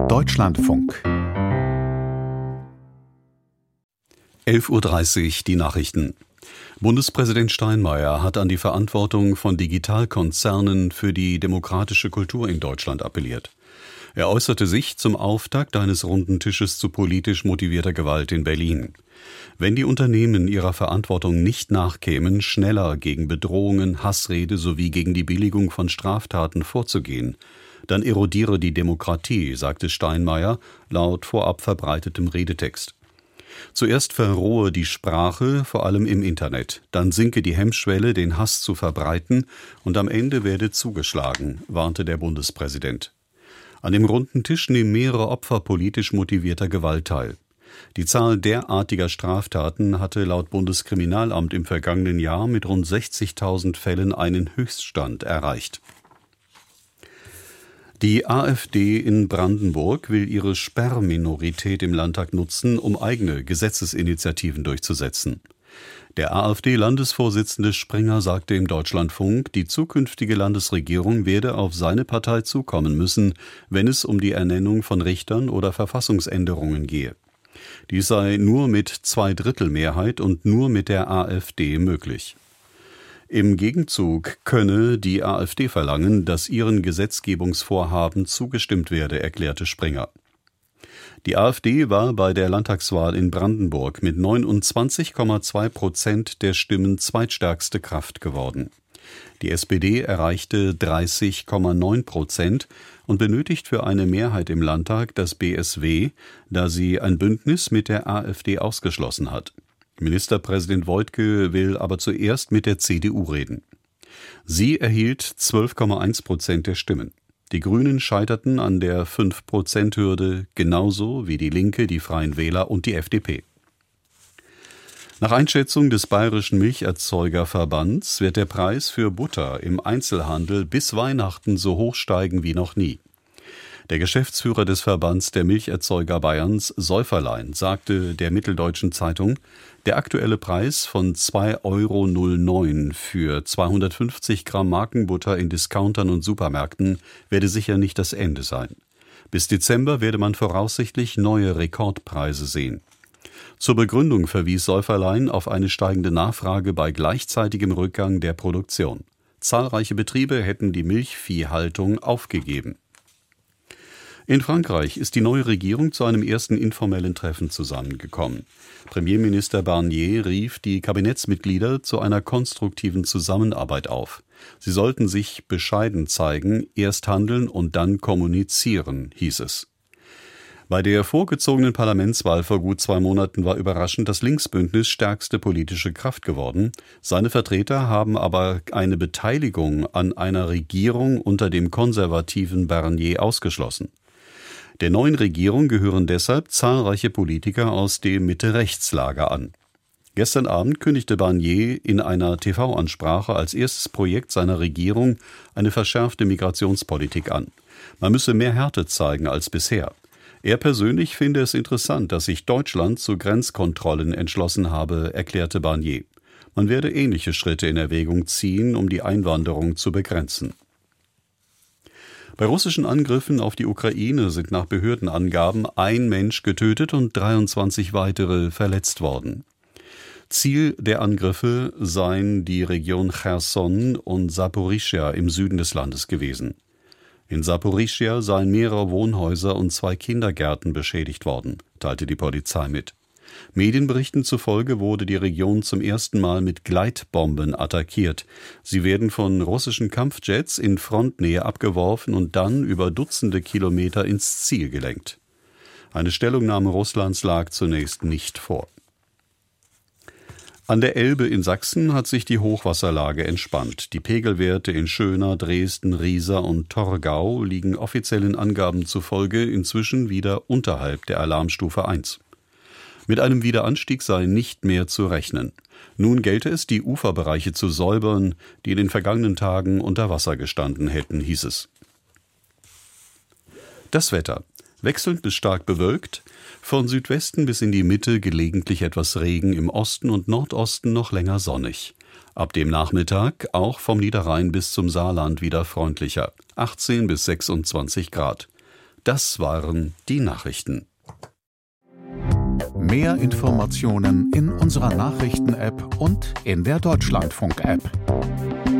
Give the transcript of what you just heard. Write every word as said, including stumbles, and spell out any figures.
Deutschlandfunk. elf Uhr dreißig, die Nachrichten. Bundespräsident Steinmeier hat an die Verantwortung von Digitalkonzernen für die demokratische Kultur in Deutschland appelliert. Er äußerte sich zum Auftakt eines runden Tisches zu politisch motivierter Gewalt in Berlin. Wenn die Unternehmen ihrer Verantwortung nicht nachkämen, schneller gegen Bedrohungen, Hassrede sowie gegen die Billigung von Straftaten vorzugehen, dann erodiere die Demokratie, sagte Steinmeier laut vorab verbreitetem Redetext. Zuerst verrohe die Sprache, vor allem im Internet, dann sinke die Hemmschwelle, den Hass zu verbreiten, und am Ende werde zugeschlagen, warnte der Bundespräsident. An dem runden Tisch nehmen mehrere Opfer politisch motivierter Gewalt teil. Die Zahl derartiger Straftaten hatte laut Bundeskriminalamt im vergangenen Jahr mit rund sechzigtausend Fällen einen Höchststand erreicht. Die AfD in Brandenburg will ihre Sperrminorität im Landtag nutzen, um eigene Gesetzesinitiativen durchzusetzen. Der AfD-Landesvorsitzende Springer sagte im Deutschlandfunk, die zukünftige Landesregierung werde auf seine Partei zukommen müssen, wenn es um die Ernennung von Richtern oder Verfassungsänderungen gehe. Dies sei nur mit Zweidrittelmehrheit und nur mit der AfD möglich. Im Gegenzug könne die AfD verlangen, dass ihren Gesetzgebungsvorhaben zugestimmt werde, erklärte Springer. Die AfD war bei der Landtagswahl in Brandenburg mit neunundzwanzig Komma zwei Prozent der Stimmen zweitstärkste Kraft geworden. Die S P D erreichte dreißig Komma neun Prozent und benötigt für eine Mehrheit im Landtag das B S W, da sie ein Bündnis mit der AfD ausgeschlossen hat. Ministerpräsident Woidke will aber zuerst mit der C D U reden. Sie erhielt zwölf Komma eins Prozent der Stimmen. Die Grünen scheiterten an der fünf Prozent Hürde, genauso wie die Linke, die Freien Wähler und die F D P. Nach Einschätzung des Bayerischen Milcherzeugerverbands wird der Preis für Butter im Einzelhandel bis Weihnachten so hoch steigen wie noch nie. Der Geschäftsführer des Verbands der Milcherzeuger Bayerns, Säuferlein, sagte der Mitteldeutschen Zeitung, der aktuelle Preis von zwei Euro neun für zweihundertfünfzig Gramm Markenbutter in Discountern und Supermärkten werde sicher nicht das Ende sein. Bis Dezember werde man voraussichtlich neue Rekordpreise sehen. Zur Begründung verwies Säuferlein auf eine steigende Nachfrage bei gleichzeitigem Rückgang der Produktion. Zahlreiche Betriebe hätten die Milchviehhaltung aufgegeben. In Frankreich ist die neue Regierung zu einem ersten informellen Treffen zusammengekommen. Premierminister Barnier rief die Kabinettsmitglieder zu einer konstruktiven Zusammenarbeit auf. Sie sollten sich bescheiden zeigen, erst handeln und dann kommunizieren, hieß es. Bei der vorgezogenen Parlamentswahl vor gut zwei Monaten war überraschend das Linksbündnis stärkste politische Kraft geworden. Seine Vertreter haben aber eine Beteiligung an einer Regierung unter dem konservativen Barnier ausgeschlossen. Der neuen Regierung gehören deshalb zahlreiche Politiker aus dem Mitte-Rechts-Lager an. Gestern Abend kündigte Barnier in einer T V-Ansprache als erstes Projekt seiner Regierung eine verschärfte Migrationspolitik an. Man müsse mehr Härte zeigen als bisher. Er persönlich finde es interessant, dass sich Deutschland zu Grenzkontrollen entschlossen habe, erklärte Barnier. Man werde ähnliche Schritte in Erwägung ziehen, um die Einwanderung zu begrenzen. Bei russischen Angriffen auf die Ukraine sind nach Behördenangaben ein Mensch getötet und dreiundzwanzig weitere verletzt worden. Ziel der Angriffe seien die Region Cherson und Saporischschja im Süden des Landes gewesen. In Saporischschja seien mehrere Wohnhäuser und zwei Kindergärten beschädigt worden, teilte die Polizei mit. Medienberichten zufolge wurde die Region zum ersten Mal mit Gleitbomben attackiert. Sie werden von russischen Kampfjets in Frontnähe abgeworfen und dann über Dutzende Kilometer ins Ziel gelenkt. Eine Stellungnahme Russlands lag zunächst nicht vor. An der Elbe in Sachsen hat sich die Hochwasserlage entspannt. Die Pegelwerte in Schöna, Dresden, Riesa und Torgau liegen offiziellen Angaben zufolge inzwischen wieder unterhalb der Alarmstufe eins. Mit einem Wiederanstieg sei nicht mehr zu rechnen. Nun gelte es, die Uferbereiche zu säubern, die in den vergangenen Tagen unter Wasser gestanden hätten, hieß es. Das Wetter. Wechselnd bis stark bewölkt, von Südwesten bis in die Mitte gelegentlich etwas Regen, im Osten und Nordosten noch länger sonnig. Ab dem Nachmittag auch vom Niederrhein bis zum Saarland wieder freundlicher, achtzehn bis sechsundzwanzig Grad. Das waren die Nachrichten. Mehr Informationen in unserer Nachrichten-App und in der Deutschlandfunk-App.